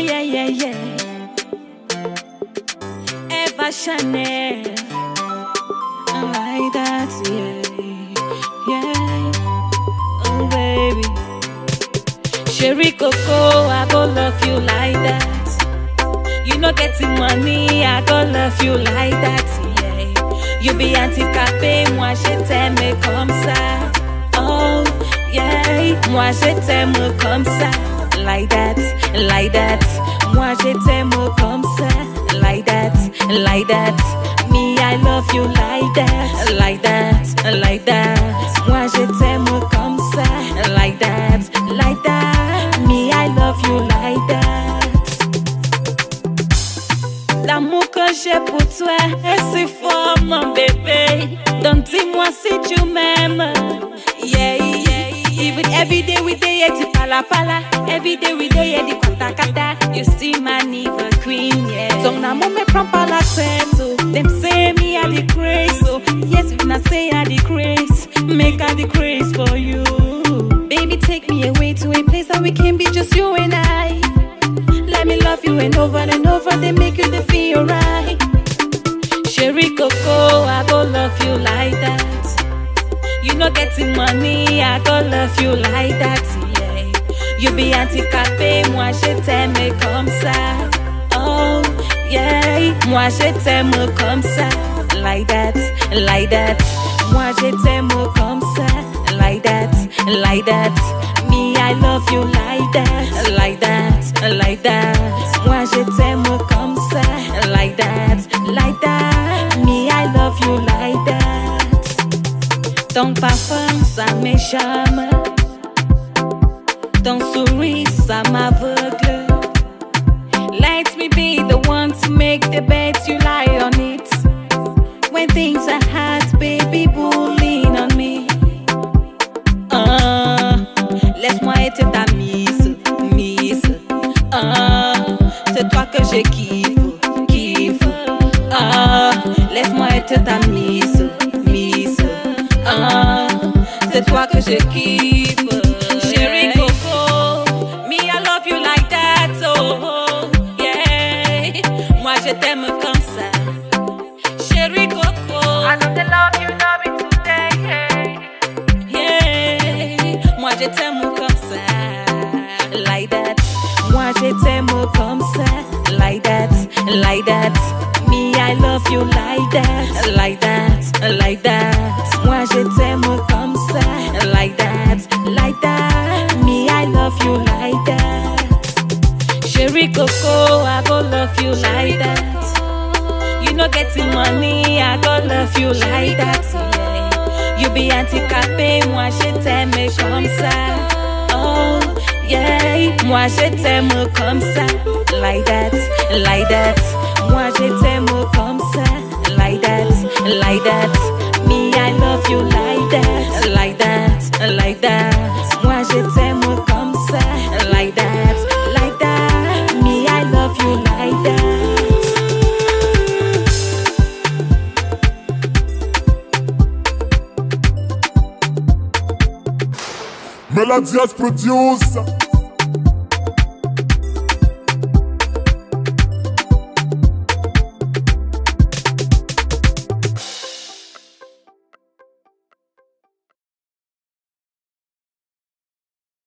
yeah, yeah, yeah. Eva Chanel, like that, yeah, yeah. Oh baby, Sherry Coco, I go love you like that. You know getting money, I go love you like that, yeah. You be anti-capé, moi je t'aime comme ça. Oh yeah, moi je t'aime comme ça. Like that, like that. Moi je t'aime comme ça. Like that, like that. Me, I love you like that. Like that, like that. Moi je t'aime comme ça. Like that, like that. Me, I love you like that. L'amour que j'ai pour toi est si fort, mon bébé. Donc dis-moi si tu m'aimes. Yeah, yeah. Even every day we day at the pala pala. Every day we day at the kata kata. You still my never queen, yeah. So now me prend pas la tête, so them say me I the craze, so yes if I say I the craze, make I the craze for you. Baby take me away to a place that we can be just you and I. Let me love you and over, they make you feel right. Sherry Coco, I go love you like that. You know getting money, I go love you like that, yeah. You be anti-capé, moi je t'aime comme ça. Oh yeah, moi je t'aime comme ça. Like that, like that. Moi je t'aime comme ça. Like that, like that. Me, I love you like that. Like that, like that. Moi je t'aime comme ça. Like that, like that. Me, I love you like that. Ton parfum, ça m'échappe. Ton sourire, ça m'aveugle. Let me be the one to make the bed, you lie on it. When things are hard, baby, bullying on me. Laisse-moi être ta mise, mise. C'est toi que je kiffe, kiffe. Laisse-moi être ta mise, mise. C'est toi que je kiffe. Sherry Coco, me I love you like that, oh yeah. Moi je t'aime comme ça. Sherry Coco, I know the love you love it today, yeah. Moi je t'aime comme ça. Like that. Moi je t'aime comme ça. Like that, like that. Me I love you like that. Like that, like that. Moi je t'aime comme ça. Like that, like that. Me I love you like that. Sherry Coco, I go love you like that. You know getting money, I go love you like that, yeah. You be anti-capé, moi je t'aime comme ça. Oh yeah, moi je t'aime comme ça. Like that, like that. Moi je t'aime comme ça. Like that, like that. Me I love you like that. Like that, like that. Moi je t'aime comme ça. Like that, like that. Me I love you like that. Melodious produce.